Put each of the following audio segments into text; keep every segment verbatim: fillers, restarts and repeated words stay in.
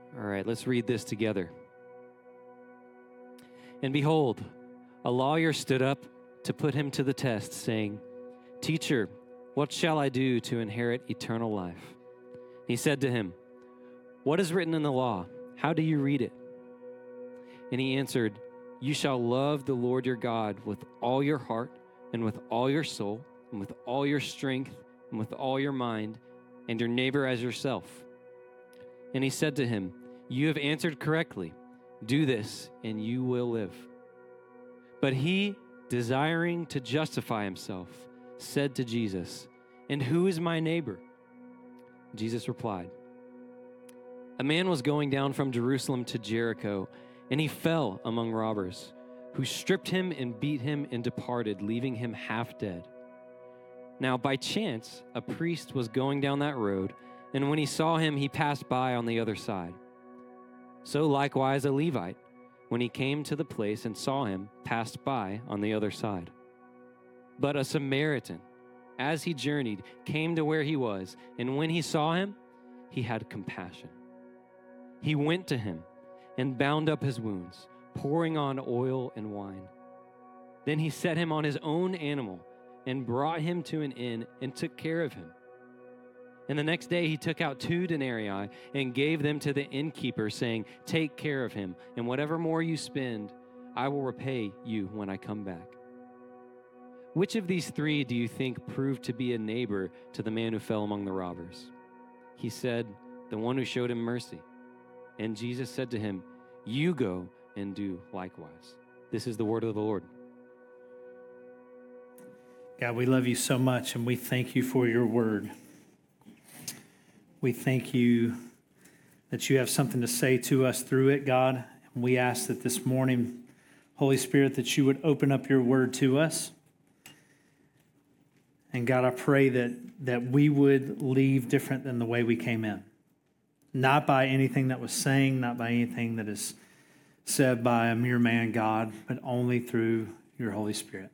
All right, let's read this together. And behold, a lawyer stood up to put him to the test, saying, "Teacher, what shall I do to inherit eternal life?" He said to him, "What is written in the law? How do you read it?" And he answered, "You shall love the Lord your God with all your heart and with all your soul and with all your strength and with all your mind, and your neighbor as yourself." And he said to him, "You have answered correctly. Do this, and you will live." But he, desiring to justify himself, said to Jesus, "And who is my neighbor?" Jesus replied, "A man was going down from Jerusalem to Jericho, and he fell among robbers, who stripped him and beat him and departed, leaving him half dead. Now by chance, a priest was going down that road, and when he saw him, he passed by on the other side. So likewise a Levite, when he came to the place and saw him, passed by on the other side. But a Samaritan, as he journeyed, came to where he was, and when he saw him, he had compassion. He went to him and bound up his wounds, pouring on oil and wine. Then he set him on his own animal and brought him to an inn and took care of him. And the next day he took out two denarii and gave them to the innkeeper, saying, "Take care of him, and whatever more you spend, I will repay you when I come back." Which of these three do you think proved to be a neighbor to the man who fell among the robbers? He said, "The one who showed him mercy." And Jesus said to him, "You go and do likewise." This is the word of the Lord. God, we love you so much, and we thank you for your word. We thank you that you have something to say to us through it, God. And we ask that this morning, Holy Spirit, that you would open up your word to us. And God, I pray that, that we would leave different than the way we came in. Not by anything that was saying, not by anything that is said by a mere man, God, but only through your Holy Spirit.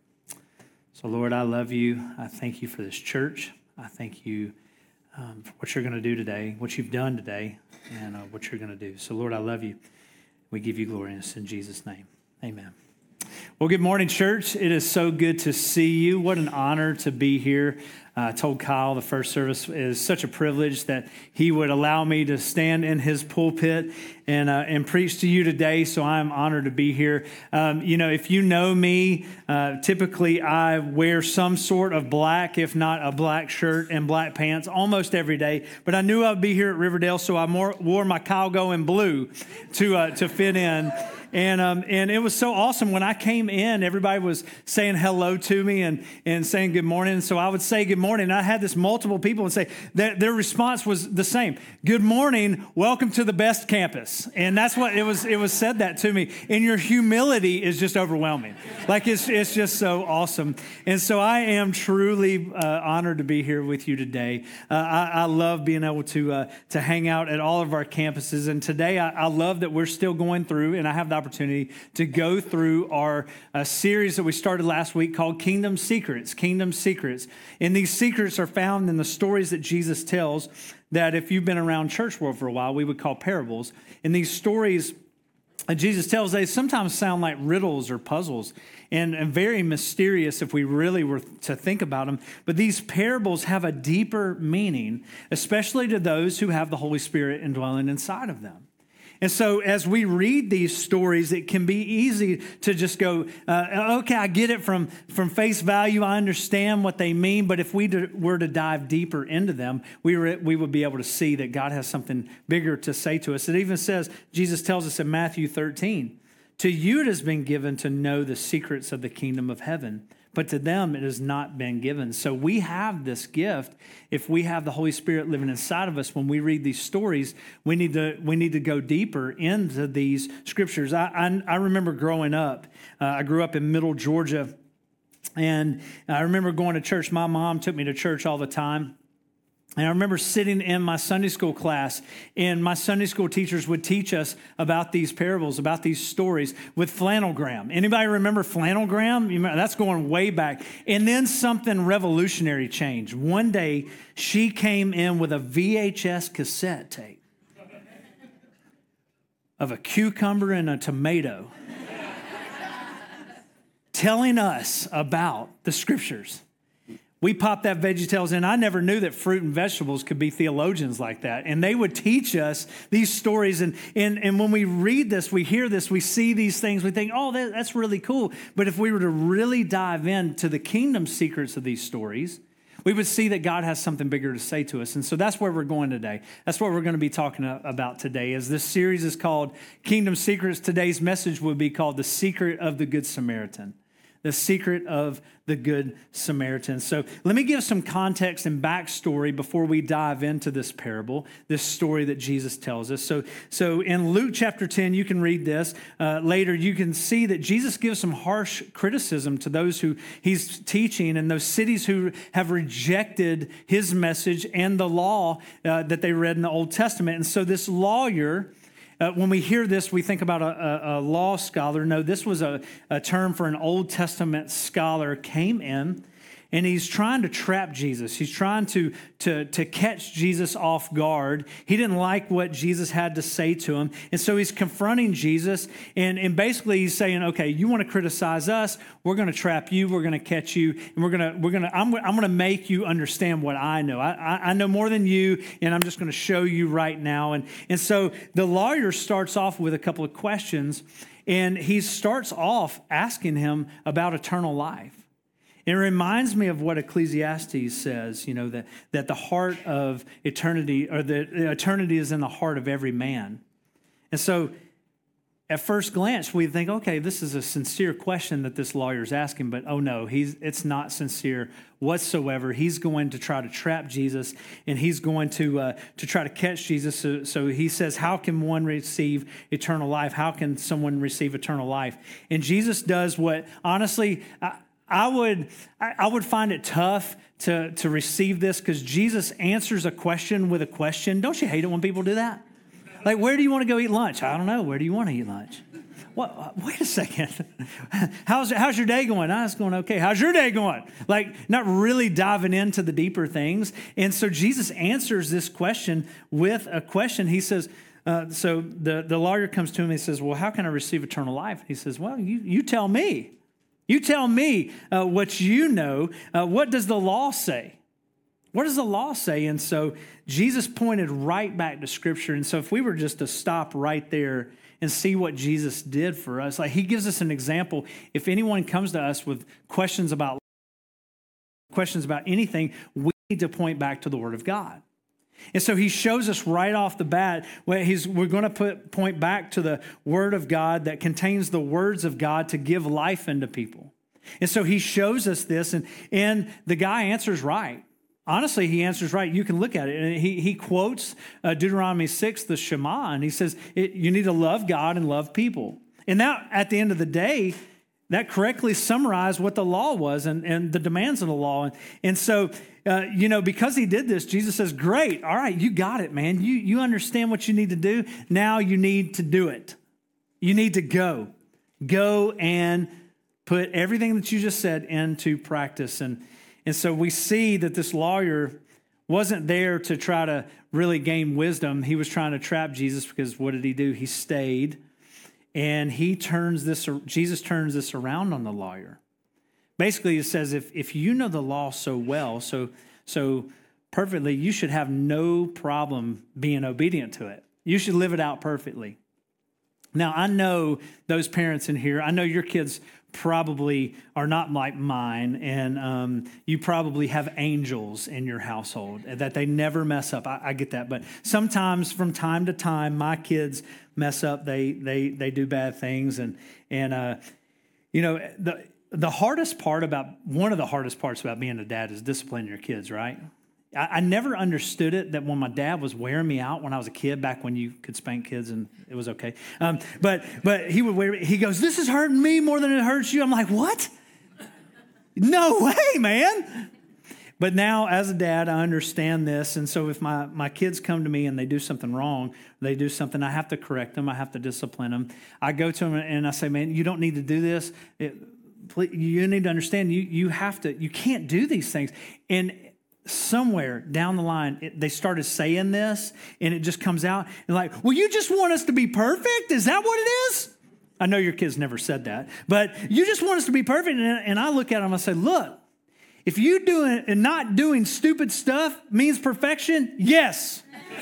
So, Lord, I love you. I thank you for this church. I thank you um, for what you're going to do today, what you've done today, and uh, what you're going to do. So, Lord, I love you. We give you glory in Jesus' name. Amen. Well, good morning, church. It is so good to see you. What an honor to be here. Uh, I told Kyle the first service is such a privilege that he would allow me to stand in his pulpit and uh, and preach to you today, so I'm honored to be here. Um, you know, if you know me, uh, typically I wear some sort of black, if not a black shirt and black pants almost every day, but I knew I'd be here at Riverdale, so I more, wore my Kyle Going blue to uh, to fit in. And um, and it was so awesome. When I came in, everybody was saying hello to me and, and saying good morning. So I would say good morning. And I had this multiple people and say that their response was the same. Good morning, welcome to the best campus. And that's what it was. It was said that to me. And your humility is just overwhelming. Like it's it's just so awesome. And so I am truly uh, honored to be here with you today. Uh, I, I love being able to uh, to hang out at all of our campuses. And today I, I love that we're still going through, and I have the opportunity to go through our uh, series that we started last week called Kingdom Secrets. Kingdom Secrets. And these secrets are found in the stories that Jesus tells that if you've been around church world for a while, we would call parables. And these stories that Jesus tells, they sometimes sound like riddles or puzzles and, and very mysterious if we really were to think about them. But these parables have a deeper meaning, especially to those who have the Holy Spirit indwelling inside of them. And so as we read these stories, it can be easy to just go, uh, okay, I get it from, from face value. I understand what they mean. But if we do, were to dive deeper into them, we, were, we would be able to see that God has something bigger to say to us. It even says, Jesus tells us in Matthew thirteen, to you it has been given to know the secrets of the kingdom of heaven, but to them it has not been given. So we have this gift. If we have the Holy Spirit living inside of us, when we read these stories, we need to we need to go deeper into these scriptures. I I, I remember growing up. Uh, I grew up in Middle Georgia, and I remember going to church. My mom took me to church all the time. And I remember sitting in my Sunday school class, and my Sunday school teachers would teach us about these parables, about these stories with flannelgraph. Anybody remember flannelgraph? You remember, that's going way back. And then something revolutionary changed. One day, she came in with a V H S cassette tape. of a cucumber and a tomato telling us about the scriptures. We popped that VeggieTales in. I never knew that fruit and vegetables could be theologians like that. And they would teach us these stories. And, and, and when we read this, we hear this, we see these things, we think, oh, that, that's really cool. But if we were to really dive into the kingdom secrets of these stories, we would see that God has something bigger to say to us. And so that's where we're going today. That's what we're going to be talking about today. As this series is called Kingdom Secrets, today's message would be called The Secret of the Good Samaritan. The secret of the Good Samaritan. So let me give some context and backstory before we dive into this parable, this story that Jesus tells us. So, so in Luke chapter ten, you can read this. Uh, later, you can see that Jesus gives some harsh criticism to those who he's teaching and those cities who have rejected his message and the law uh, that they read in the Old Testament. And so this lawyer, Uh, when we hear this, we think about a, a, a law scholar. No, this was a, a term for an Old Testament scholar came in, and he's trying to trap Jesus. He's trying to, to, to catch Jesus off guard. He didn't like what Jesus had to say to him, and so he's confronting Jesus, and, and basically he's saying, okay, you want to criticize us, we're going to trap you, we're going to catch you, and we're going to, we're going to, I'm, I'm going to make you understand what I know. I, I, I know more than you, and I'm just going to show you right now. And, and so the lawyer starts off with a couple of questions, and he starts off asking him about eternal life. It reminds me of what Ecclesiastes says, you know, that, that the heart of eternity, or that eternity is in the heart of every man. And so at first glance, we think, okay, this is a sincere question that this lawyer's asking, but oh no, he's it's not sincere whatsoever. He's going to try to trap Jesus, and he's going to uh, to try to catch Jesus. So, so he says, how can one receive eternal life? How can someone receive eternal life? And Jesus does what, honestly, I, I would I would find it tough to, to receive this, because Jesus answers a question with a question. Don't you hate it when people do that? Like, where do you want to go eat lunch? I don't know. Where do you want to eat lunch? What? Wait a second. How's how's your day going? Oh, it's going okay. How's your day going? Like, not really diving into the deeper things. And so Jesus answers this question with a question. He says, uh, so the, the lawyer comes to him and he says, well, how can I receive eternal life? He says, well, you, you tell me. You tell me uh, what you know. Uh, what does the law say? What does the law say? And so Jesus pointed right back to Scripture. And so if we were just to stop right there and see what Jesus did for us, like he gives us an example. If anyone comes to us with questions about questions about anything, we need to point back to the Word of God. And so he shows us right off the bat, where he's, we're going to put, point back to the Word of God that contains the words of God to give life into people. And so he shows us this, and, and the guy answers right. Honestly, he answers right. You can look at it. And he, he quotes uh, Deuteronomy six, the Shema, and he says, it, you need to love God and love people. And that, at the end of the day, that correctly summarized what the law was and, and the demands of the law. And, and so, uh, you know, because he did this, Jesus says, great, all right, you got it, man. You, you understand what you need to do. Now you need to do it. You need to go. Go and put everything that you just said into practice. And, and so we see that this lawyer wasn't there to try to really gain wisdom. He was trying to trap Jesus, because what did he do? He stayed. And he turns this, Jesus turns this around on the lawyer. Basically, it says, if, if you know the law so well, so, so perfectly, you should have no problem being obedient to it. You should live it out perfectly. Now, I know those parents in here, I know your kids probably are not like mine, and um, you probably have angels in your household that they never mess up. I, I get that, but sometimes from time to time, my kids mess up. They they they do bad things, and and uh, you know the the hardest part about one of the hardest parts about being a dad is disciplining your kids, right? I never understood it, that when my dad was wearing me out when I was a kid, back when you could spank kids and it was okay. Um, but but he would wear me. He goes, this is hurting me more than it hurts you. I'm like, what? No way, man. But now as a dad, I understand this. And so if my, my kids come to me and they do something wrong, they do something, I have to correct them. I have to discipline them. I go to them and I say, man, you don't need to do this. It, you need to understand, you, you have to, you can't do these things. And somewhere down the line, it, they started saying this, and it just comes out, and like, well, you just want us to be perfect? Is that what it is? I know your kids never said that, but you just want us to be perfect. And, and I look at them and I say, look, if you doing and not doing stupid stuff means perfection, yes.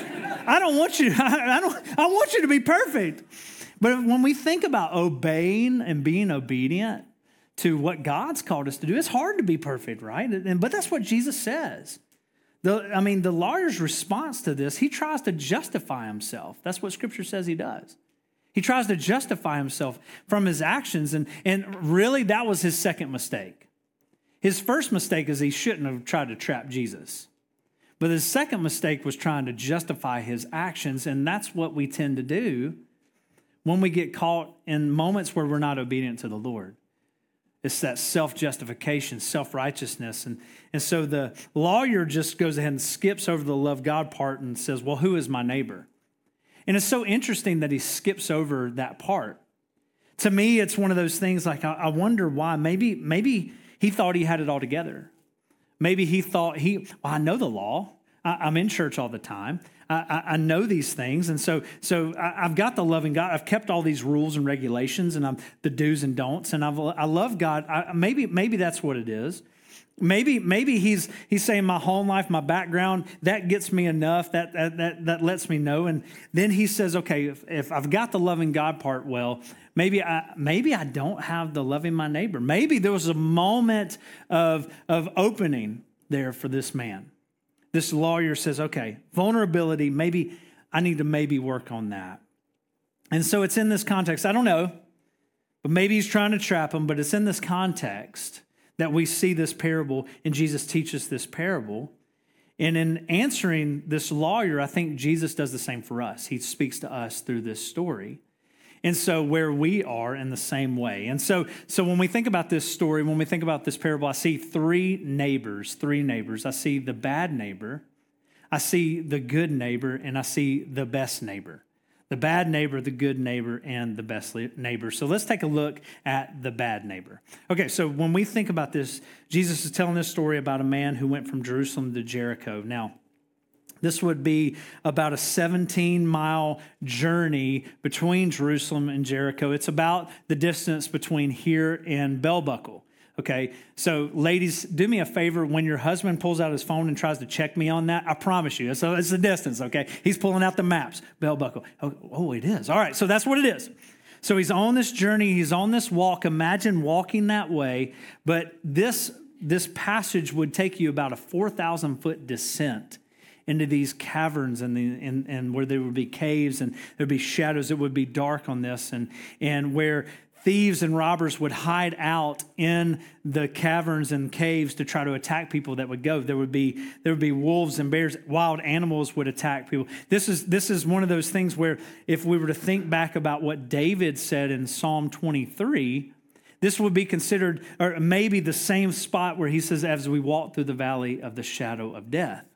I don't want you, I, I don't, I want you to be perfect. But when we think about obeying and being obedient to what God's called us to do, it's hard to be perfect, right? And, but that's what Jesus says. The, I mean, the lawyer's response to this, he tries to justify himself. That's what Scripture says he does. He tries to justify himself from his actions, and, and really that was his second mistake. His first mistake is he shouldn't have tried to trap Jesus. But his second mistake was trying to justify his actions, and that's what we tend to do when we get caught in moments where we're not obedient to the Lord. It's that self-justification, self-righteousness. And, and so the lawyer just goes ahead and skips over the love God part and says, well, who is my neighbor? And it's so interesting that he skips over that part. To me, it's one of those things like, I, I wonder why. Maybe, maybe he thought he had it all together. Maybe he thought, he, well, I know the law. I, I'm in church all the time. I, I, I know these things. And so, so I, I've got the loving God. I've kept all these rules and regulations, and I'm the do's and don'ts. And I've, I love God. I, maybe, maybe that's what it is. Maybe maybe he's he's saying my home life, my background, that gets me enough, that that that, that lets me know. And then he says, okay, if, if I've got the loving God part well, maybe I maybe I don't have the loving my neighbor. Maybe there was a moment of, of opening there for this man. This lawyer says, okay, vulnerability, maybe I need to maybe work on that. And so it's in this context. I don't know, but maybe he's trying to trap him, but it's in this context that we see this parable, and Jesus teaches this parable. And in answering this lawyer, I think Jesus does the same for us. He speaks to us through this story. And so where we are in the same way. And so, so when we think about this story, when we think about this parable, I see three neighbors, three neighbors. I see the bad neighbor, I see the good neighbor, and I see the best neighbor. The bad neighbor, the good neighbor, and the best neighbor. So let's take a look at the bad neighbor. Okay, so when we think about this, Jesus is telling this story about a man who went from Jerusalem to Jericho. Now, this would be about a seventeen-mile journey between Jerusalem and Jericho. It's about the distance between here and Bell Buckle. Okay, so ladies, do me a favor. When your husband pulls out his phone and tries to check me on that, I promise you, so it's the distance, okay? He's pulling out the maps, Bell Buckle. Oh, oh, it is. All right, so that's what it is. So he's on this journey. He's on this walk. Imagine walking that way. But this, this passage would take you about a four thousand foot descent into these caverns and, the, and, and where there would be caves and there'd be shadows. It would be dark on this, and, and where thieves and robbers would hide out in the caverns and caves to try to attack people that would go. There would be there would be wolves and bears, wild animals would attack people. This is this is one of those things where if we were to think back about what David said in Psalm twenty-three, this would be considered, or maybe the same spot where he says, as we walk through the valley of the shadow of death.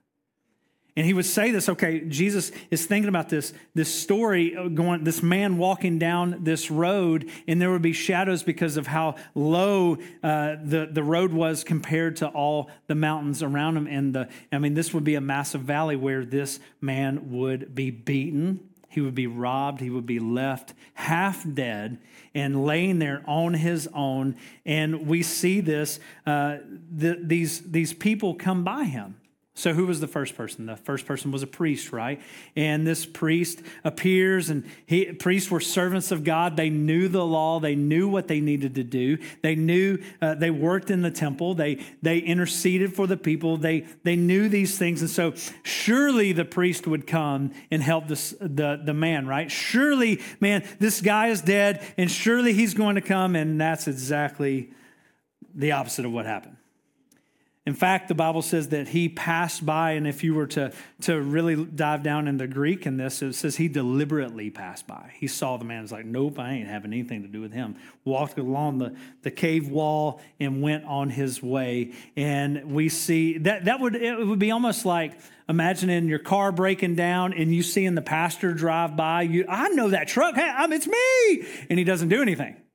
And he would say this, okay, Jesus is thinking about this, this story going, this man walking down this road, and there would be shadows because of how low uh, the, the road was compared to all the mountains around him. And the, I mean, this would be a massive valley where this man would be beaten. He would be robbed. He would be left half dead and laying there on his own. And we see this, uh, the, these, these people come by him. So who was the first person? The first person was a priest, right? And this priest appears, and he, priests were servants of God. They knew the law. They knew what they needed to do. They knew, uh, they worked in the temple. They they interceded for the people. They they knew these things. And so surely the priest would come and help this, the, the man, right? Surely, man, this guy is dead, and surely he's going to come. And that's exactly the opposite of what happened. In fact, the Bible says that he passed by, and if you were to, to really dive down in the Greek in this, it says he deliberately passed by. He saw the man and was like, nope, I ain't having anything to do with him. Walked along the, the cave wall and went on his way. And we see, that that would it would be almost like imagining your car breaking down and you seeing the pastor drive by. You, I know that truck, hey, I'm, it's me! And he doesn't do anything.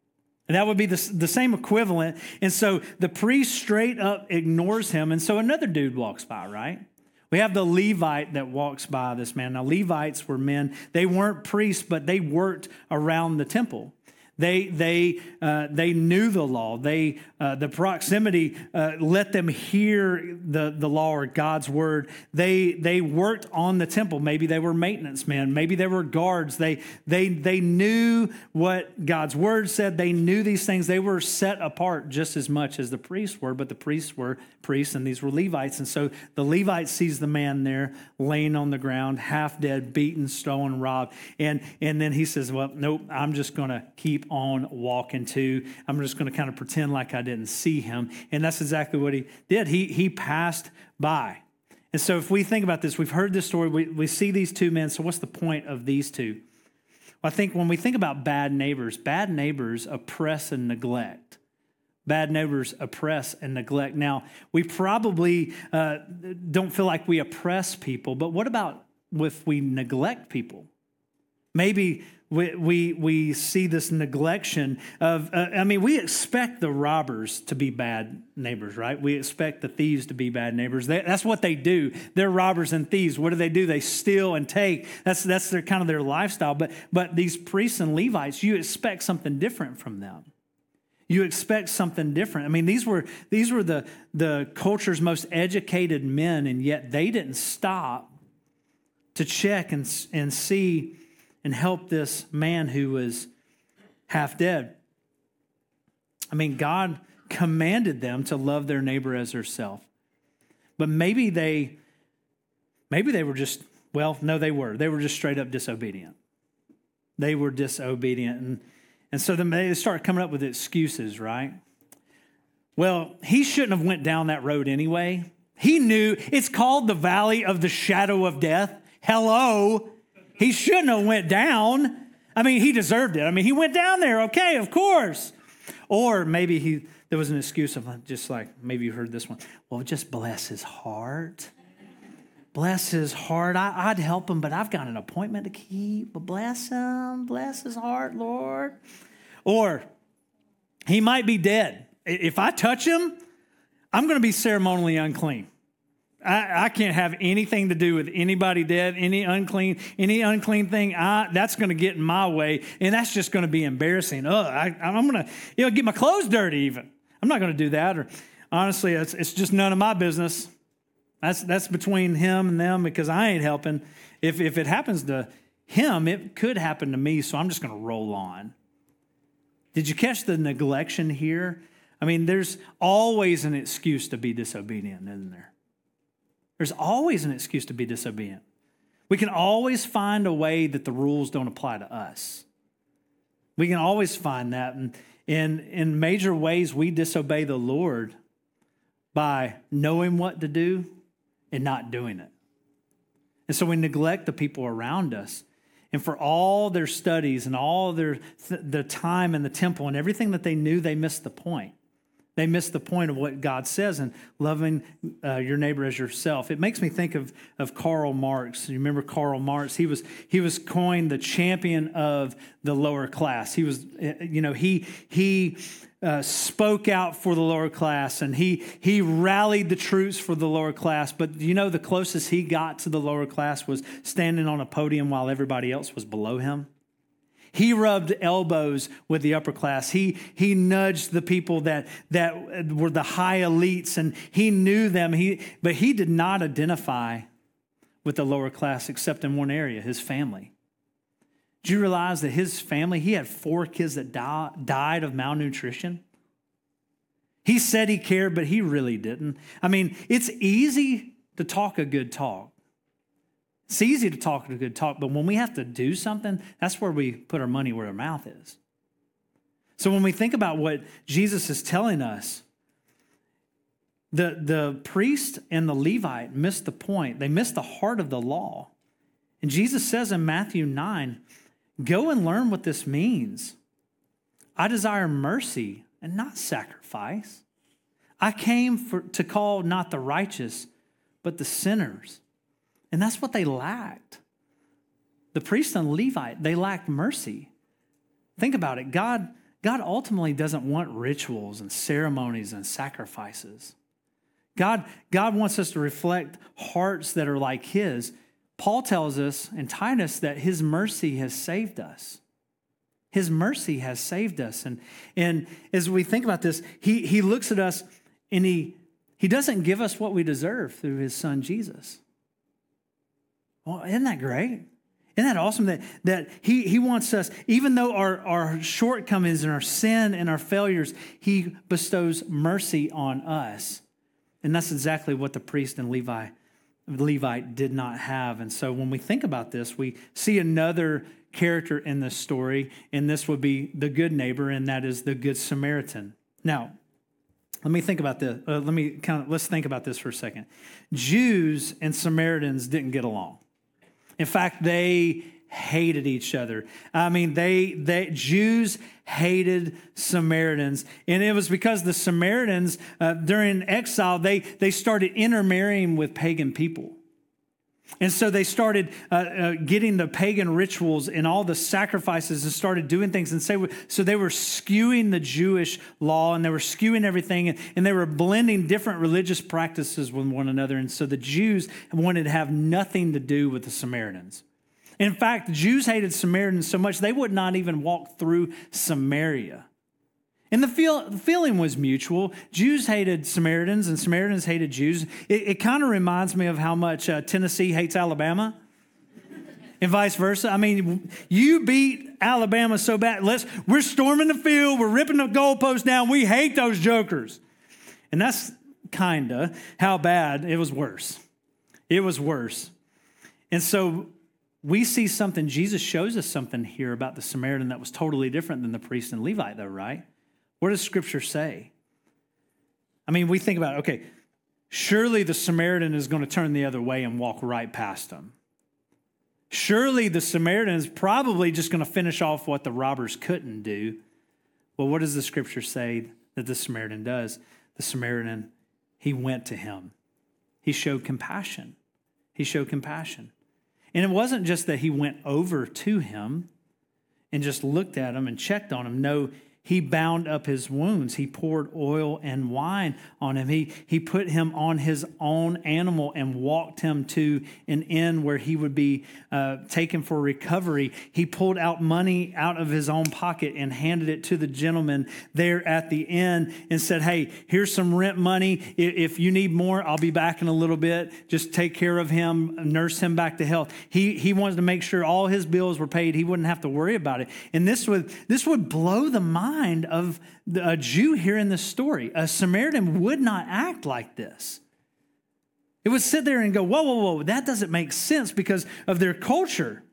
And that would be the, the same equivalent. And so the priest straight up ignores him. And so another dude walks by, right? We have the Levite that walks by this man. Now, Levites were men. They weren't priests, but they worked around the temple. They they uh, they knew the law. They uh, the proximity uh, let them hear the, the law or God's word. They they worked on the temple. Maybe they were maintenance men. Maybe they were guards. They they they knew what God's word said. They knew these things. They were set apart just as much as the priests were. But the priests were priests, and these were Levites. And so the Levite sees the man there laying on the ground, half dead, beaten, stolen, robbed, and and then he says, "Well, nope. I'm just going to keep on walking too. I'm just going to kind of pretend like I didn't see him." And that's exactly what he did. He he passed by. And so if we think about this, we've heard this story. We, we see these two men. So what's the point of these two? Well, I think when we think about bad neighbors, bad neighbors oppress and neglect. Bad neighbors oppress and neglect. Now, we probably uh, don't feel like we oppress people, but what about if we neglect people? Maybe we we, we see this neglection of, uh, I mean, we expect the robbers to be bad neighbors, right? We expect the thieves to be bad neighbors. They, that's what they do. They're robbers and thieves. What do they do? They steal and take. That's that's their kind of their lifestyle. But but these priests and Levites, you expect something different from them. You expect something different. I mean, these were these were the, the culture's most educated men, and yet they didn't stop to check and, and see and help this man who was half dead. I mean, God commanded them to love their neighbor as herself. But maybe they, maybe they were just, well, no, they were. They were just straight up disobedient. They were disobedient. And And so then they start coming up with excuses, right? Well, he shouldn't have went down that road anyway. He knew it's called the valley of the shadow of death. Hello. He shouldn't have went down. I mean, he deserved it. I mean, he went down there. Okay, of course. Or maybe he there was an excuse of just like, maybe you heard this one. Well, just bless his heart. Bless his heart. I, I'd help him, but I've got an appointment to keep. But bless him. Bless his heart, Lord. Or he might be dead. If I touch him, I'm going to be ceremonially unclean. I, I can't have anything to do with anybody dead, any unclean, any unclean thing. I, that's going to get in my way, and that's just going to be embarrassing. Ugh, I, I'm going to, you know, get my clothes dirty. Even I'm not going to do that. Or honestly, it's, it's just none of my business. That's that's between him and them because I ain't helping. If if it happens to him, it could happen to me. So I'm just going to roll on. Did you catch the neglection here? I mean, there's always an excuse to be disobedient, isn't there? There's always an excuse to be disobedient. We can always find a way that the rules don't apply to us. We can always find that. And in, in major ways, we disobey the Lord by knowing what to do and not doing it. And so we neglect the people around us. And for all their studies and all their th- the time in the temple and everything that they knew, they missed the point. They missed the point of what God says in loving uh, your neighbor as yourself. It makes me think of, of Karl Marx. You remember Karl Marx? He was he was coined the champion of the lower class. He was, you know, he he uh, spoke out for the lower class, and he he rallied the troops for the lower class. But you know, the closest he got to the lower class was standing on a podium while everybody else was below him. He rubbed elbows with the upper class. He he nudged the people that that were the high elites, and he knew them. He but he did not identify with the lower class except in one area, his family. Do you realize that his family, he had four kids that die, died of malnutrition? He said he cared, but he really didn't. I mean, it's easy to talk a good talk. It's easy to talk a good talk, but when we have to do something, that's where we put our money where our mouth is. So when we think about what Jesus is telling us, the, the priest and the Levite missed the point. They missed the heart of the law. And Jesus says in Matthew nine, go and learn what this means. I desire mercy and not sacrifice. I came for, to call not the righteous, but the sinners. And that's what they lacked. The priest and Levite, they lacked mercy. Think about it. God, God ultimately doesn't want rituals and ceremonies and sacrifices. God, God wants us to reflect hearts that are like his. Paul tells us in Titus that his mercy has saved us. His mercy has saved us. And, and as we think about this, he, he looks at us and he, he doesn't give us what we deserve through his son, Jesus. Well, isn't that great? Isn't that awesome that, that he, he wants us, even though our, our shortcomings and our sin and our failures, he bestows mercy on us. And that's exactly what the priest and Levi, Levite did not have. And so when we think about this, we see another character in this story, and this would be the good neighbor, and that is the Good Samaritan. Now, let me think about this. Uh, let me kind of, let's think about this for a second. Jews and Samaritans didn't get along. In fact, they hated each other. I mean, they, they Jews hated Samaritans. And it was because the Samaritans, uh, during exile, they, they started intermarrying with pagan people. And so they started uh, uh, getting the pagan rituals and all the sacrifices and started doing things. And so, so they were skewing the Jewish law and they were skewing everything. And, and they were blending different religious practices with one another. And so the Jews wanted to have nothing to do with the Samaritans. In fact, the Jews hated Samaritans so much they would not even walk through Samaria. And the, feel, the feeling was mutual. Jews hated Samaritans and Samaritans hated Jews. It, it kind of reminds me of how much uh, Tennessee hates Alabama and vice versa. I mean, you beat Alabama so bad. Let's, we're storming the field. We're ripping the goalposts down. We hate those jokers. And that's kind of how bad it was worse. It was worse. And so we see something, Jesus shows us something here about the Samaritan that was totally different than the priest and Levite, though, right? What does Scripture say? I mean, we think about, okay, surely the Samaritan is going to turn the other way and walk right past him. Surely the Samaritan is probably just going to finish off what the robbers couldn't do. Well, what does the Scripture say that the Samaritan does? The Samaritan, he went to him. He showed compassion. He showed compassion. And it wasn't just that he went over to him and just looked at him and checked on him. No, he bound up his wounds. He poured oil and wine on him. He, he put him on his own animal and walked him to an inn where he would be uh, taken for recovery. He pulled out money out of his own pocket and handed it to the gentleman there at the inn and said, hey, here's some rent money. If you need more, I'll be back in a little bit. Just take care of him, nurse him back to health. He, he wanted to make sure all his bills were paid. He wouldn't have to worry about it. And this would, this would blow the mind of a Jew here in this story. A Samaritan would not act like this. It would sit there and go, whoa, whoa, whoa, that doesn't make sense because of their culture.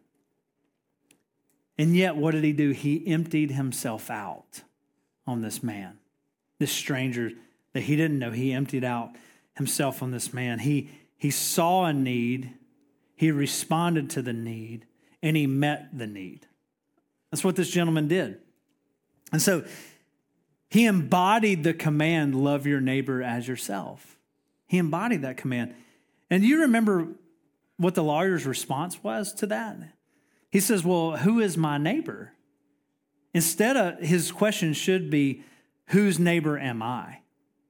And yet, what did he do? He emptied himself out on this man, this stranger that he didn't know. He emptied out himself on this man. He, he saw a need, he responded to the need, and he met the need. That's what this gentleman did. And so he embodied the command, love your neighbor as yourself. He embodied that command. And do you remember what the lawyer's response was to that? He says, well, who is my neighbor? Instead of his question should be, whose neighbor am I?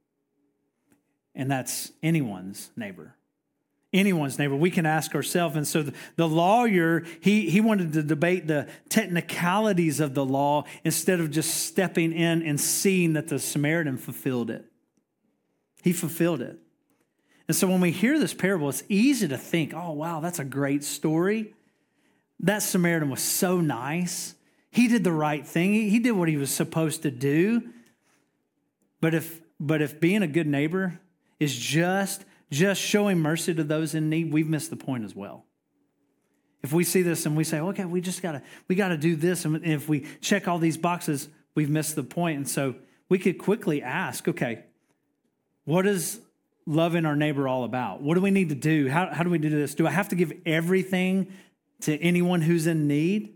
And that's anyone's neighbor. Anyone's neighbor. We can ask ourselves. And so the, the lawyer, he, he wanted to debate the technicalities of the law instead of just stepping in and seeing that the Samaritan fulfilled it. He fulfilled it. And so when we hear this parable, it's easy to think, oh, wow, that's a great story. That Samaritan was so nice. He did the right thing. He, he did what he was supposed to do. But if, but if being a good neighbor is just Just showing mercy to those in need, we've missed the point as well. If we see this and we say, okay, we just gotta, we gotta do this, and if we check all these boxes, we've missed the point. And so we could quickly ask, okay, what is loving our neighbor all about? What do we need to do? How, how do we do this? Do I have to give everything to anyone who's in need?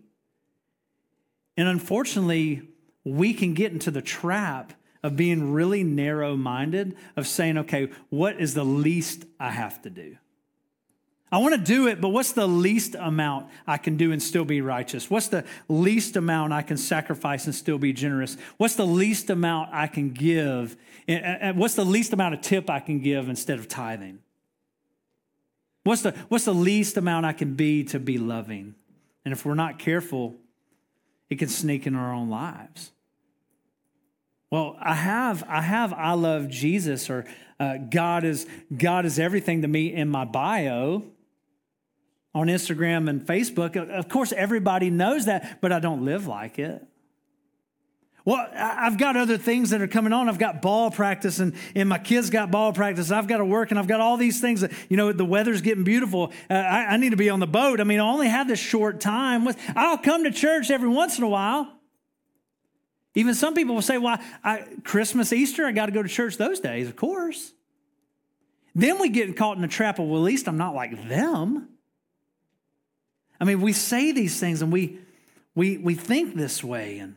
And unfortunately, we can get into the trap of being really narrow-minded, of saying, okay, what is the least I have to do? I want to do it, but what's the least amount I can do and still be righteous? What's the least amount I can sacrifice and still be generous? What's the least amount I can give? And what's the least amount of tip I can give instead of tithing? What's the, what's the least amount I can be to be loving? And if we're not careful, it can sneak in our own lives. Well, I have, I have, I love Jesus, or uh, God is, God is everything to me in my bio on Instagram and Facebook. Of course, everybody knows that, but I don't live like it. Well, I've got other things that are coming on. I've got ball practice, and, and my kids got ball practice. I've got to work, and I've got all these things that, you know, the weather's getting beautiful. Uh, I, I need to be on the boat. I mean, I only have this short time. I'll come to church every once in a while. Even some people will say, well, I, Christmas, Easter, I got to go to church those days, of course. Then we get caught in the trap of, well, at least I'm not like them. I mean, we say these things, and we we we think this way, and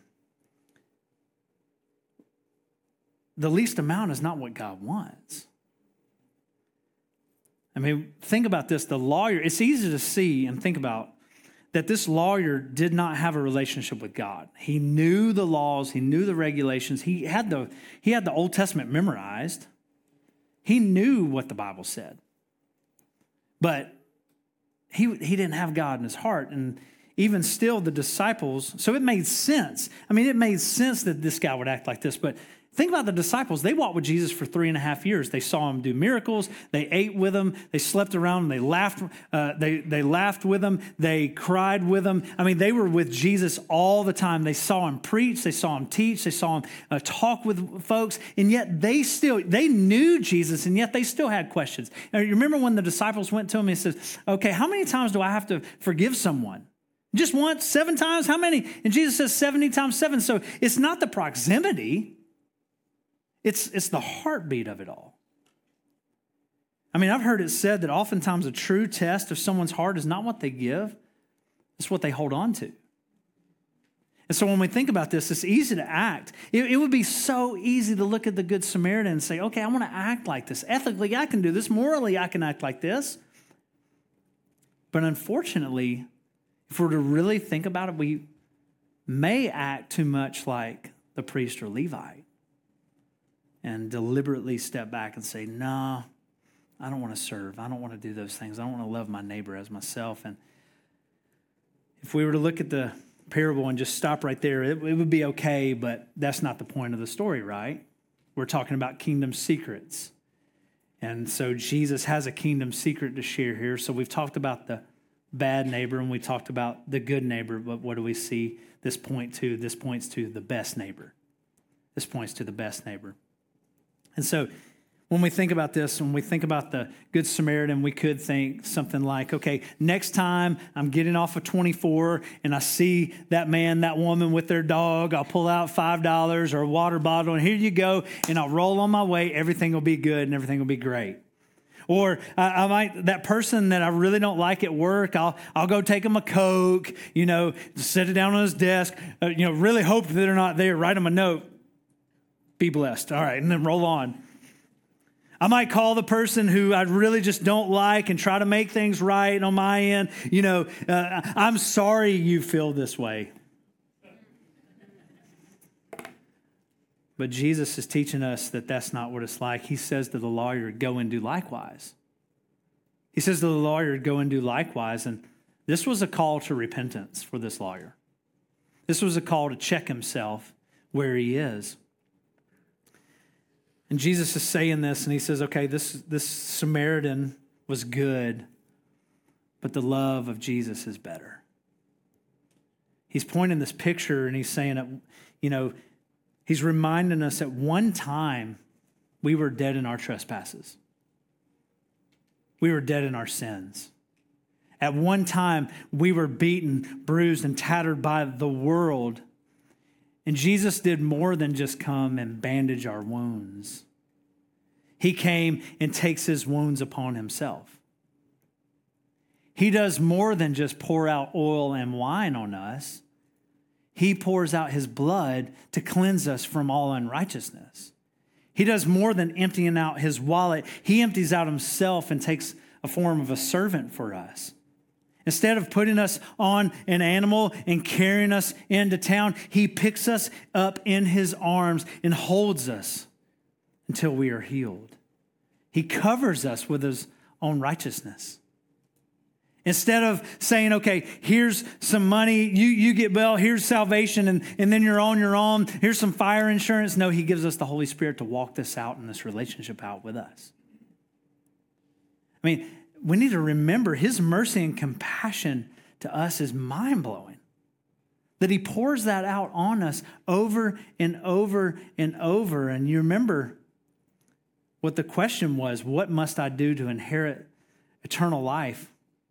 the least amount is not what God wants. I mean, think about this. The lawyer, it's easy to see and think about that this lawyer did not have a relationship with God. He knew the laws. He knew the regulations. He had the, he had the Old Testament memorized. He knew what the Bible said. But he, he didn't have God in his heart. And even still, the disciples, so it made sense. I mean, it made sense that this guy would act like this, but think about the disciples. They walked with Jesus for three and a half years. They saw him do miracles. They ate with him. They slept around him. They laughed. Uh, they, they laughed with him. They cried with him. I mean, they were with Jesus all the time. They saw him preach. They saw him teach. They saw him uh, talk with folks. And yet they still, they knew Jesus, and yet they still had questions. Now, you remember when the disciples went to him and he says, okay, how many times do I have to forgive someone? Just once? Seven times? How many? And Jesus says seventy times seven. So it's not the proximity. It's, it's the heartbeat of it all. I mean, I've heard it said that oftentimes a true test of someone's heart is not what they give, it's what they hold on to. And so when we think about this, it's easy to act. It, it would be so easy to look at the Good Samaritan and say, okay, I want to act like this. Ethically, I can do this. Morally, I can act like this. But unfortunately, if we're to really think about it, we may act too much like the priest or Levite, and deliberately step back and say, no, I don't want to serve. I don't want to do those things. I don't want to love my neighbor as myself. And if we were to look at the parable and just stop right there, it, it would be okay, but that's not the point of the story, right? We're talking about kingdom secrets. And so Jesus has a kingdom secret to share here. So we've talked about the bad neighbor, and we talked about the good neighbor, but what do we see this point to? This points to the best neighbor. This points to the best neighbor. And so when we think about this, when we think about the Good Samaritan, we could think something like, okay, next time I'm getting off of twenty-four and I see that man, that woman with their dog, I'll pull out five dollars or a water bottle, and here you go, and I'll roll on my way. Everything will be good and everything will be great. Or I, I might, that person that I really don't like at work, I'll I'll go take them a Coke, you know, set it down on his desk, uh, you know, really hope that they're not there, write them a note. Be blessed. All right, and then roll on. I might call the person who I really just don't like and try to make things right on my end. You know, uh, I'm sorry you feel this way. But Jesus is teaching us that that's not what it's like. He says to the lawyer, go and do likewise. He says to the lawyer, go and do likewise. And this was a call to repentance for this lawyer. This was a call to check himself where he is. And Jesus is saying this, and he says, okay, this, this Samaritan was good, but the love of Jesus is better. He's pointing this picture, and he's saying, that, you know, he's reminding us at one time we were dead in our trespasses. We were dead in our sins. At one time, we were beaten, bruised, and tattered by the world. And Jesus did more than just come and bandage our wounds. He came and takes his wounds upon himself. He does more than just pour out oil and wine on us. He pours out his blood to cleanse us from all unrighteousness. He does more than emptying out his wallet. He empties out himself and takes a form of a servant for us. Instead of putting us on an animal and carrying us into town, he picks us up in his arms and holds us until we are healed. He covers us with his own righteousness. Instead of saying, okay, here's some money, you, you get well, here's salvation, and, and then you're on your own, here's some fire insurance. No, he gives us the Holy Spirit to walk this out and this relationship out with us. I mean, we need to remember his mercy and compassion to us is mind-blowing. That he pours that out on us over and over and over. And you remember what the question was, what must I do to inherit eternal life?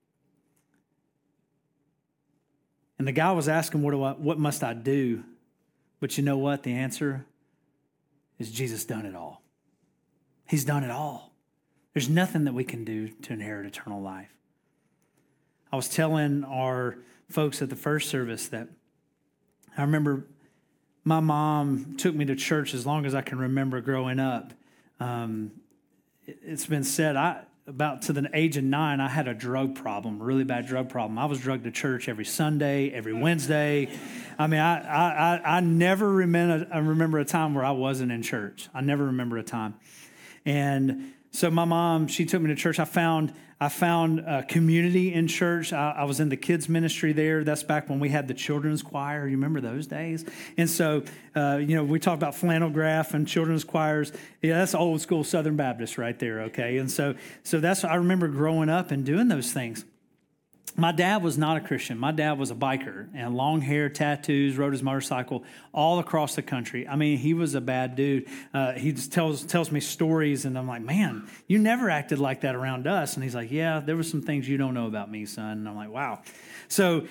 And the guy was asking, what, do I, what must I do? But you know what? The answer is Jesus done it all. He's done it all. There's nothing that we can do to inherit eternal life. I was telling our folks at the first service that I remember my mom took me to church as long as I can remember growing up. Um, it's been said, I about to the age of nine, I had a drug problem, a really bad drug problem. I was drugged to church every Sunday, every Wednesday. I mean, I I, I never remember, I remember a time where I wasn't in church. I never remember a time. And so my mom, she took me to church. I found I found a community in church. I, I was in the kids ministry there. That's back when we had the children's choir. You remember those days? And so, uh, you know, we talked about flannel graph and children's choirs. Yeah, that's old school Southern Baptist right there, okay? And so, so that's, I remember growing up and doing those things. My dad was not a Christian. My dad was a biker and long hair, tattoos, rode his motorcycle all across the country. I mean, he was a bad dude. Uh, he just tells tells me stories, and I'm like, man, you never acted like that around us. And he's like, yeah, there were some things you don't know about me, son. And I'm like, wow. So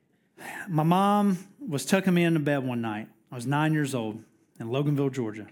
my mom was tucking me into bed one night. I was nine years old in Loganville, Georgia.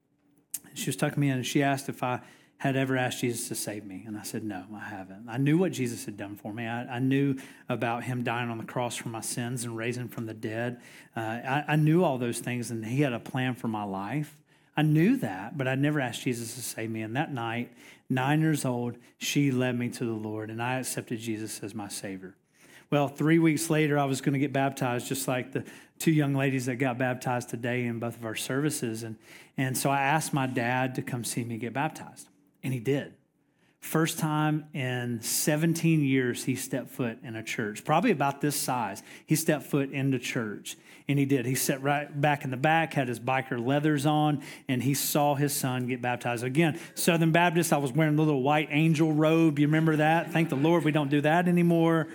She was tucking me in, and she asked if I had ever asked Jesus to save me. And I said, no, I haven't. I knew what Jesus had done for me. I, I knew about him dying on the cross for my sins and raising from the dead. Uh, I, I knew all those things, and he had a plan for my life. I knew that, but I never asked Jesus to save me. And that night, nine years old, she led me to the Lord, and I accepted Jesus as my Savior. Well, three weeks later, I was going to get baptized, just like the two young ladies that got baptized today in both of our services. And, and so I asked my dad to come see me get baptized. And he did. First time in seventeen years he stepped foot in a church, probably about this size. He stepped foot into church, and he did. He sat right back in the back, had his biker leathers on, and he saw his son get baptized. Again, Southern Baptist, I was wearing a little white angel robe. You remember that? Thank the Lord we don't do that anymore.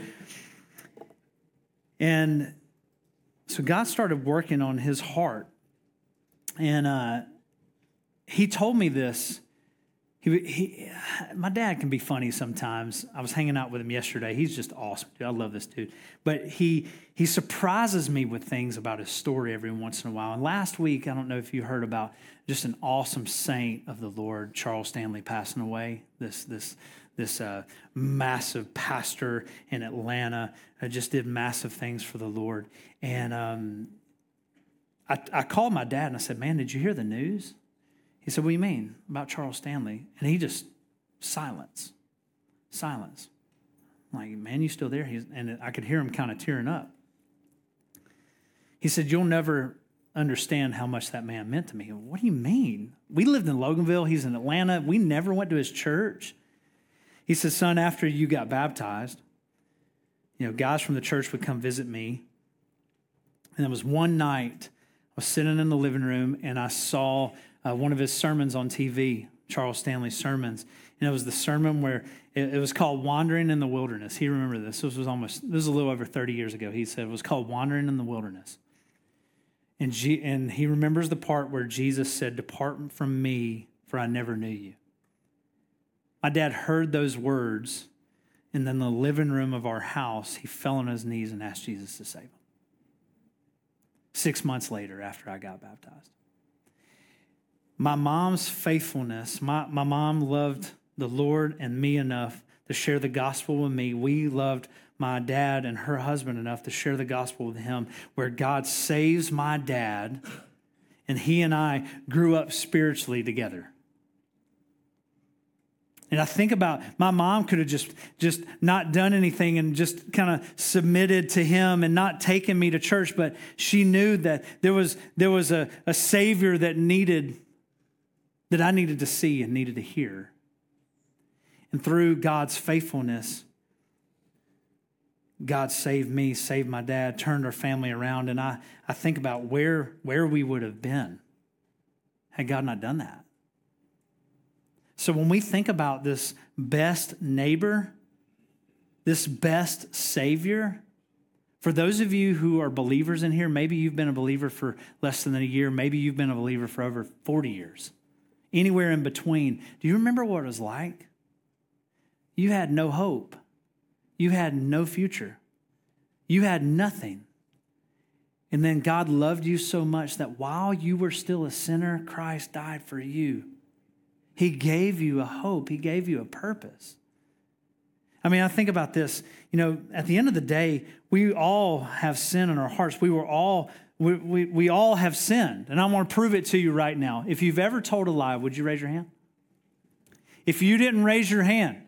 And so God started working on his heart. And uh, he told me this. He, he, my dad can be funny sometimes. I was hanging out with him yesterday. He's just awesome, dude. I love this dude. But he he surprises me with things about his story every once in a while. And last week, I don't know if you heard about just an awesome saint of the Lord, Charles Stanley, passing away. This this this uh, massive pastor in Atlanta uh, just did massive things for the Lord. And um, I, I called my dad and I said, "Man, did you hear the news?" He said, "What do you mean about Charles Stanley?" And he just, silence, silence. I'm like, "Man, you still there?" He's, and I could hear him kind of tearing up. He said, "You'll never understand how much that man meant to me." What do you mean? We lived in Loganville. He's in Atlanta. We never went to his church. He said, "Son, after you got baptized, you know, guys from the church would come visit me. And there was one night, I was sitting in the living room and I saw Uh, one of his sermons on T V, Charles Stanley's sermons. And it was the sermon where it, it was called Wandering in the Wilderness. He remembered this. This was almost, this was a little over thirty years ago. He said it was called Wandering in the Wilderness. And, G, and he remembers the part where Jesus said, "Depart from me, for I never knew you." My dad heard those words, and then in the living room of our house, he fell on his knees and asked Jesus to save him. Six months later, after I got baptized. My mom's faithfulness, my, my mom loved the Lord and me enough to share the gospel with me. We loved my dad and her husband enough to share the gospel with him, where God saves my dad, and he and I grew up spiritually together. And I think about my mom could have just, just not done anything and just kind of submitted to him and not taken me to church, but she knew that there was, there was a, a Savior that needed, that I needed to see and needed to hear. And through God's faithfulness, God saved me, saved my dad, turned our family around. And I, I think about where, where we would have been had God not done that. So when we think about this best neighbor, this best Savior, for those of you who are believers in here, maybe you've been a believer for less than a year, maybe you've been a believer for over forty years, anywhere in between. Do you remember what it was like? You had no hope. You had no future. You had nothing. And then God loved you so much that while you were still a sinner, Christ died for you. He gave you a hope. He gave you a purpose. I mean, I think about this. You know, at the end of the day, we all have sin in our hearts. We were all, we, we, we all have sinned. And I want to prove it to you right now. If you've ever told a lie, would you raise your hand? If you didn't raise your hand,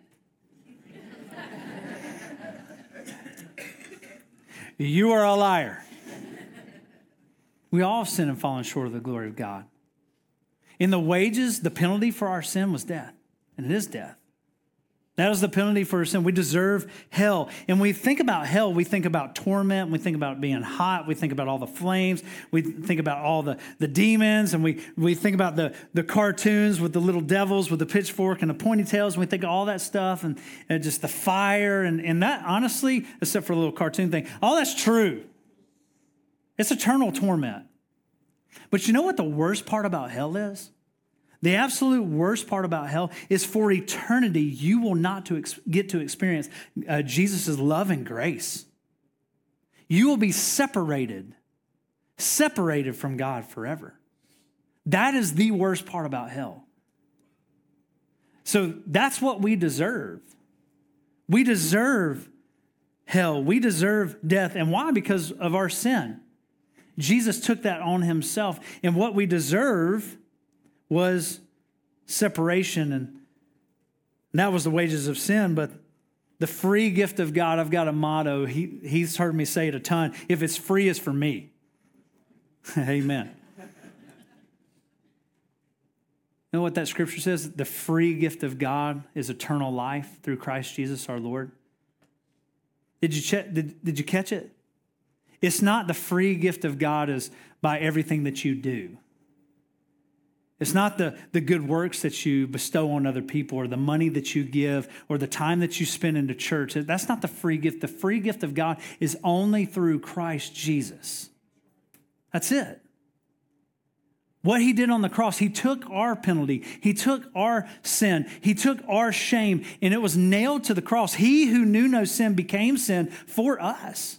you are a liar. We all have sinned and fallen short of the glory of God. In the wages, the penalty for our sin was death, and it is death. That is the penalty for our sin. We deserve hell. And when we think about hell, we think about torment, we think about being hot, we think about all the flames, we think about all the, the demons, and we, we think about the, the cartoons with the little devils with the pitchfork and the pointy tails, and we think of all that stuff, and, and just the fire, and, and that, honestly, except for a little cartoon thing, all that's true. It's eternal torment. But you know what the worst part about hell is? The absolute worst part about hell is for eternity, you will not to ex- get to experience uh, Jesus' love and grace. You will be separated, separated from God forever. That is the worst part about hell. So that's what we deserve. We deserve hell. We deserve death. And why? Because of our sin. Jesus took that on himself. And what we deserve was separation. And that was the wages of sin. But the free gift of God, I've got a motto. He, he's heard me say it a ton. If it's free, it's for me. Amen. You know what that scripture says? The free gift of God is eternal life through Christ Jesus our Lord. Did you check, did, did you catch it? It's not the free gift of God is by everything that you do. It's not the, the good works that you bestow on other people or the money that you give or the time that you spend into church. That's not the free gift. The free gift of God is only through Christ Jesus. That's it. What he did on the cross, he took our penalty. He took our sin. He took our shame, and it was nailed to the cross. He who knew no sin became sin for us.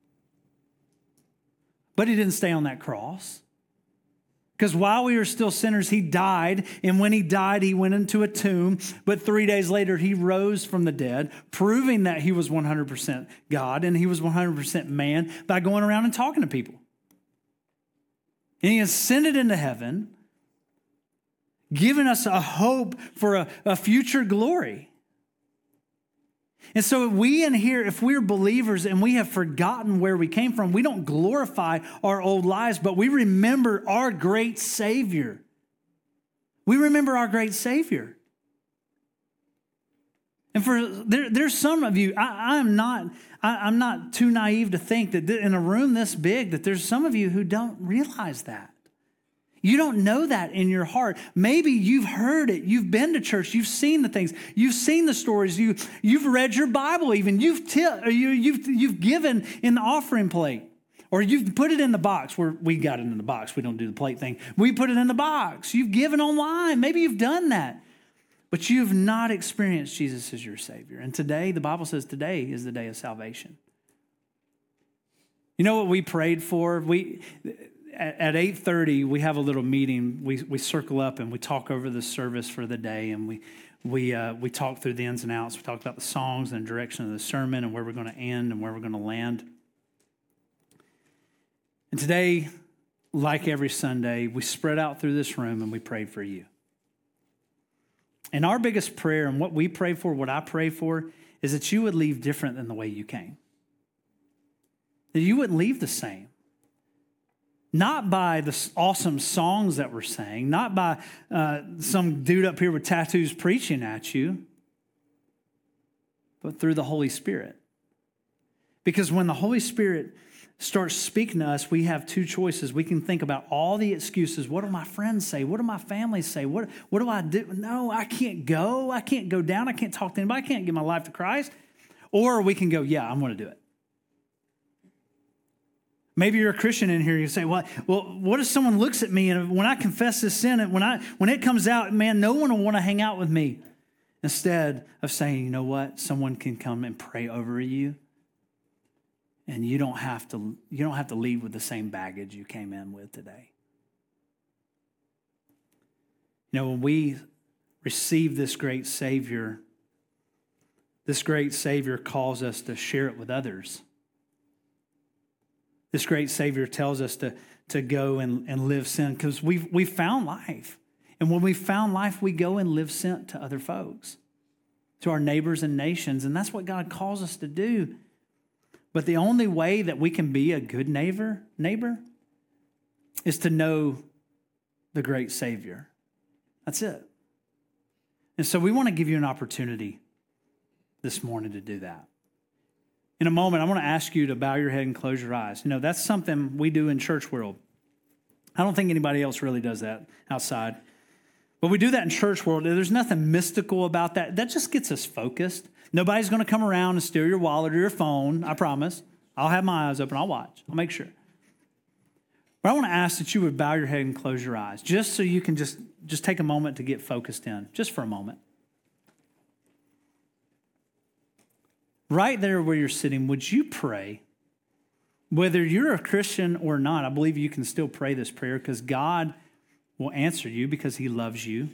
But he didn't stay on that cross. Because while we were still sinners, he died. And when he died, he went into a tomb. But three days later, he rose from the dead, proving that he was one hundred percent God and he was one hundred percent man by going around and talking to people. And he ascended into heaven, giving us a hope for a, a future glory. And so we in here, if we're believers and we have forgotten where we came from, we don't glorify our old lives, but we remember our great Savior. We remember our great Savior. And for there, there's some of you, I, I'm not, I, I'm not too naive to think that in a room this big, that there's some of you who don't realize that. You don't know that in your heart. Maybe you've heard it. You've been to church. You've seen the things. You've seen the stories. You, you've read your Bible even. You've, t- you, you've, you've given in the offering plate. Or you've put it in the box. Where we got it in the box. We don't do the plate thing. We put it in the box. You've given online. Maybe you've done that. But you've not experienced Jesus as your Savior. And today, the Bible says today is the day of salvation. You know what we prayed for? We... At eight thirty, we have a little meeting. We we circle up and we talk over the service for the day, and we we uh, we talk through the ins and outs. We talk about the songs and the direction of the sermon and where we're going to end and where we're going to land. And today, like every Sunday, we spread out through this room and we prayed for you. And our biggest prayer and what we pray for, what I pray for, is that you would leave different than the way you came. That you wouldn't leave the same. Not by the awesome songs that we're sang, not by uh, some dude up here with tattoos preaching at you, but through the Holy Spirit. Because when the Holy Spirit starts speaking to us, we have two choices. We can think about all the excuses. What do my friends say? What do my family say? What, what do I do? No, I can't go. I can't go down. I can't talk to anybody. I can't give my life to Christ. Or we can go, yeah, I'm going to do it. Maybe you're a Christian in here. You say, well, well, what if someone looks at me and when I confess this sin, and when I when it comes out, man, no one will want to hang out with me. Instead of saying, you know what, someone can come and pray over you, and you don't have to you don't have to leave with the same baggage you came in with today. You know, when we receive this great Savior, this great Savior calls us to share it with others. This great Savior tells us to, to go and, and live sin because we've, we've found life. And when we found life, we go and live sin to other folks, to our neighbors and nations. And that's what God calls us to do. But the only way that we can be a good neighbor, neighbor is to know the great Savior. That's it. And so we want to give you an opportunity this morning to do that. In a moment, I want to ask you to bow your head and close your eyes. You know, that's something we do in church world. I don't think anybody else really does that outside. But we do that in church world. There's nothing mystical about that. That just gets us focused. Nobody's going to come around and steal your wallet or your phone, I promise. I'll have my eyes open. I'll watch. I'll make sure. But I want to ask that you would bow your head and close your eyes, just so you can just, just take a moment to get focused in, just for a moment. Right there where you're sitting, would you pray? Whether you're a Christian or not, I believe you can still pray this prayer because God will answer you because he loves you.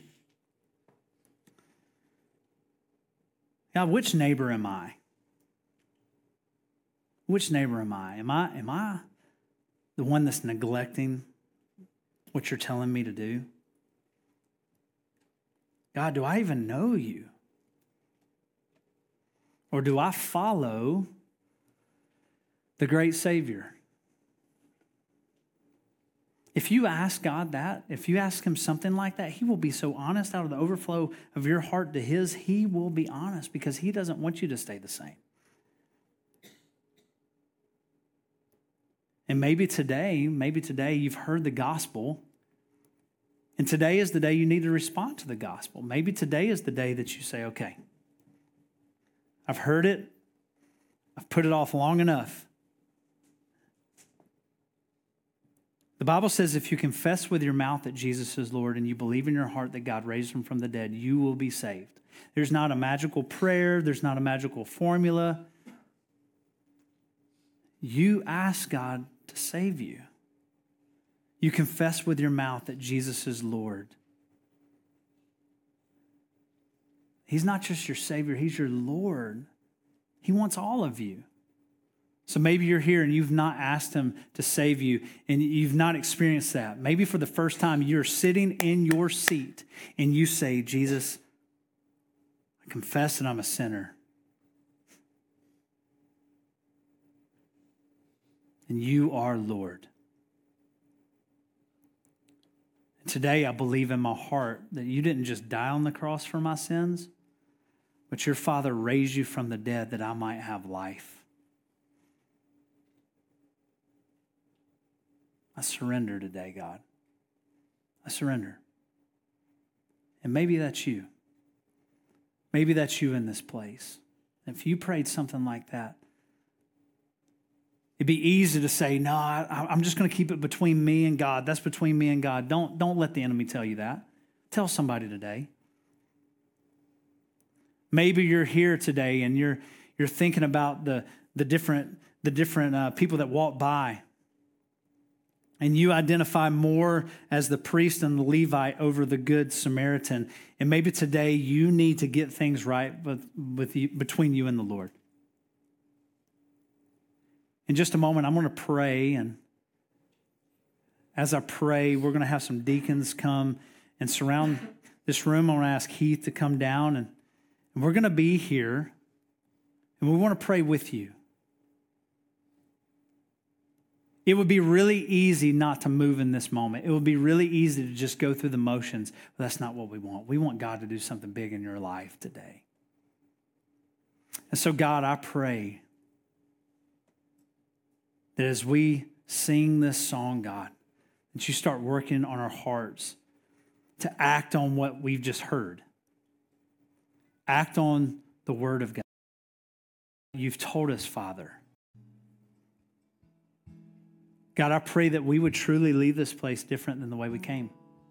God, which neighbor am I? Which neighbor am I? Am I, am I the one that's neglecting what you're telling me to do? God, do I even know you? Or do I follow the great Savior? If you ask God that, if you ask him something like that, he will be so honest out of the overflow of your heart to his. He will be honest because he doesn't want you to stay the same. And maybe today, maybe today you've heard the gospel, and today is the day you need to respond to the gospel. Maybe today is the day that you say, okay, I've heard it. I've put it off long enough. The Bible says if you confess with your mouth that Jesus is Lord and you believe in your heart that God raised him from the dead, you will be saved. There's not a magical prayer. There's not a magical formula. You ask God to save you. You confess with your mouth that Jesus is Lord. He's not just your Savior, he's your Lord. He wants all of you. So maybe you're here and you've not asked him to save you and you've not experienced that. Maybe for the first time you're sitting in your seat and you say, Jesus, I confess that I'm a sinner. And you are Lord. And today I believe in my heart that you didn't just die on the cross for my sins, but your Father raised you from the dead that I might have life. I surrender today, God. I surrender. And maybe that's you. Maybe that's you in this place. If you prayed something like that, it'd be easy to say, no, I, I'm just going to keep it between me and God. That's between me and God. Don't, don't let the enemy tell you that. Tell somebody today. Maybe you're here today and you're you're thinking about the the different the different uh, people that walk by, and you identify more as the priest and the Levite over the good Samaritan. And maybe today you need to get things right with, with you, between you and the Lord. In just a moment, I'm going to pray, and as I pray, we're going to have some deacons come and surround this room. I want to ask Heath to come down, and, and we're going to be here, and we want to pray with you. It would be really easy not to move in this moment. It would be really easy to just go through the motions, but that's not what we want. We want God to do something big in your life today. And so, God, I pray that as we sing this song, God, that you start working on our hearts to act on what we've just heard. Act on the word of God. You've told us, Father. God, I pray that we would truly leave this place different than the way we came.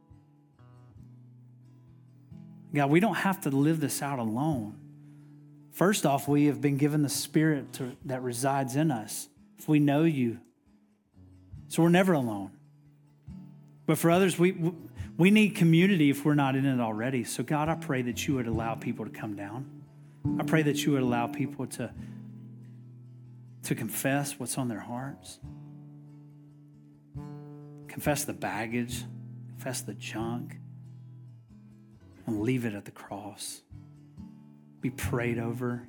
God, we don't have to live this out alone. First off, we have been given the Spirit to, that resides in us. If we know you. So we're never alone. But for others, we we need community if we're not in it already. So God, I pray that you would allow people to come down. I pray that you would allow people to, to confess what's on their hearts. Confess the baggage. Confess the junk. And leave it at the cross. Be prayed over.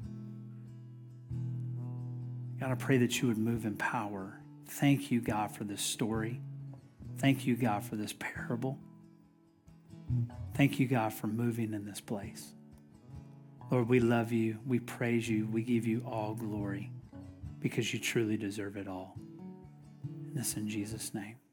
God, I pray that you would move in power. Thank you, God, for this story. Thank you, God, for this parable. Thank you, God, for moving in this place. Lord, we love you. We praise you. We give you all glory because you truly deserve it all. And this in Jesus' name.